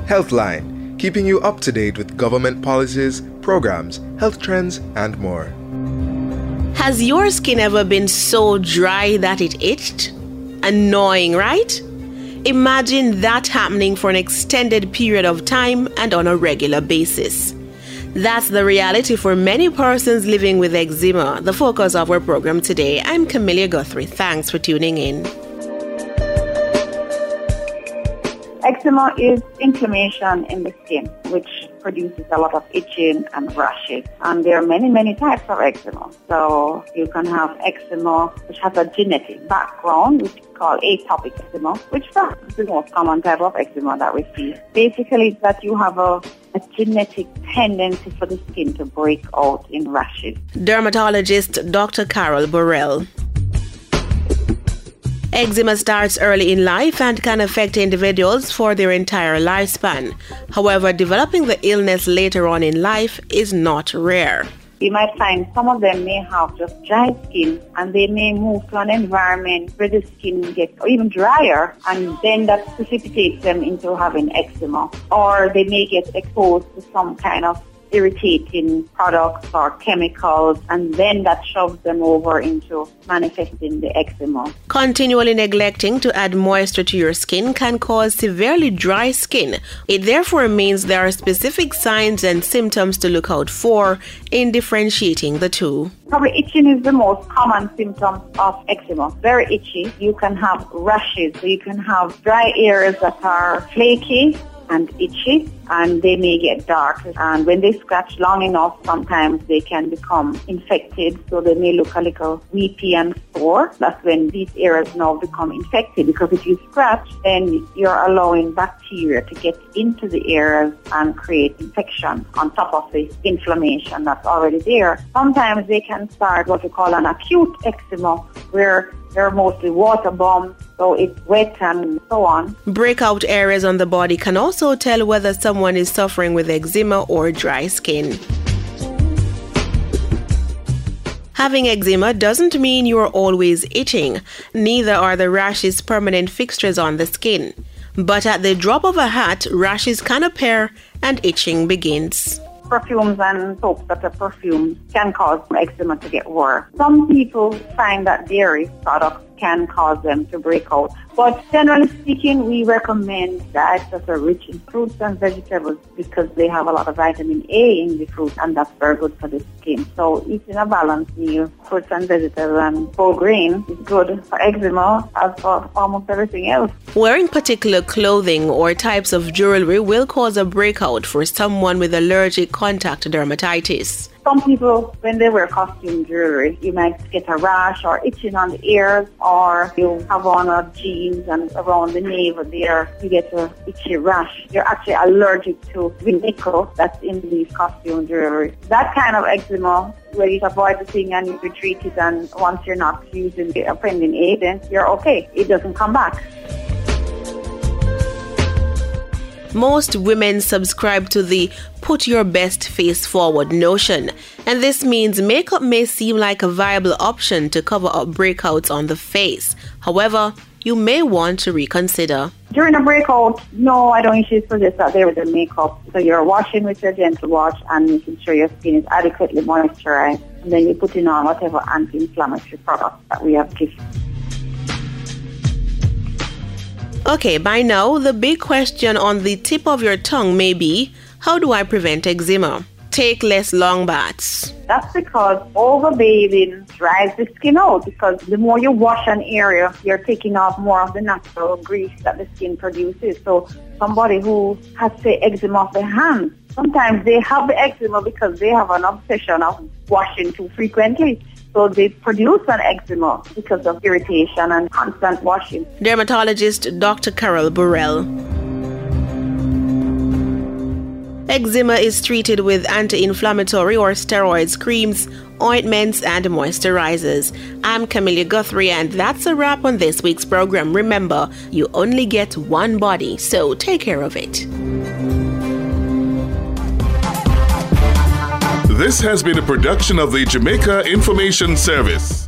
Healthline, keeping you up to date with government policies, programs, health trends, and more. Has your skin ever been so dry that it itched? Annoying, right? Imagine that happening for an extended period of time and on a regular basis. That's the reality for many persons living with eczema, the focus of our program today. I'm Camelia Guthrie. Thanks for tuning in. Eczema is inflammation in the skin, which produces a lot of itching and rashes. And there are many, many types of eczema. So you can have eczema which has a genetic background, which is called atopic eczema, which is the most common type of eczema that we see. Basically, it's that you have a genetic tendency for the skin to break out in rashes. Dermatologist Dr. Carol Burrell. Eczema starts early in life and can affect individuals for their entire lifespan. However, developing the illness later on in life is not rare. You might find some of them may have just dry skin, and they may move to an environment where the skin gets even drier, and then that precipitates them into having eczema. Or they may get exposed to some kind of irritating products or chemicals, and then that shoves them over into manifesting the eczema. Continually neglecting to add moisture to your skin can cause severely dry skin. It therefore means there are specific signs and symptoms to look out for in differentiating the two. Probably itching is the most common symptom of eczema. Very itchy. You can have rashes. So you can have dry areas that are flaky and itchy, and they may get dark. And when they scratch long enough, sometimes they can become infected, so they may look a little weepy and sore. That's when these areas now become infected, because if you scratch, then you're allowing bacteria to get into the areas and create infection on top of the inflammation that's already there. Sometimes they can start what we call an acute eczema, where they're mostly waterborne, so it's wet and so on. Breakout areas on the body can also tell whether someone is suffering with eczema or dry skin. Having eczema doesn't mean you're always itching. Neither are the rashes permanent fixtures on the skin. But at the drop of a hat, rashes can appear and itching begins. Perfumes and soaps that are perfumed can cause eczema to get worse. Some people find that dairy products can cause them to break out. But generally speaking, we recommend diets that are rich in fruits and vegetables, because they have a lot of vitamin A in the fruit, and that's very good for the skin. So eating a balanced meal, fruits and vegetables and whole grain, is good for eczema as for almost everything else. Wearing particular clothing or types of jewelry will cause a breakout for someone with allergic contact dermatitis. Some people, when they wear costume jewelry, you might get a rash or itching on the ears, or you have on a jeans and around the navel there, you get an itchy rash. You're actually allergic to the nickel that's in these costume jewelry. That kind of eczema, where you avoid the thing and you treat it, and once you're not using the offending agent, you're okay. It doesn't come back. Most women subscribe to the put your best face forward notion, and this means makeup may seem like a viable option to cover up breakouts on the face. However, you may want to reconsider. During a breakout, no, I don't usually suggest that there with the makeup. So you're washing with your gentle wash and making sure your skin is adequately moisturized, and then you're putting on whatever anti-inflammatory products that we have given. Okay, by now, the big question on the tip of your tongue may be, how do I prevent eczema? Take less long baths. That's because overbathing dries the skin out, because the more you wash an area, you're taking off more of the natural grease that the skin produces. So somebody who has, say, eczema of the hands, sometimes they have the eczema because they have an obsession of washing too frequently. So they produce an eczema because of irritation and constant washing. Dermatologist Dr. Carol Burrell. Eczema is treated with anti-inflammatory or steroids creams, ointments, and moisturizers. I'm Camelia Guthrie, and that's a wrap on this week's program. Remember, you only get one body, so take care of it. This has been a production of the Jamaica Information Service.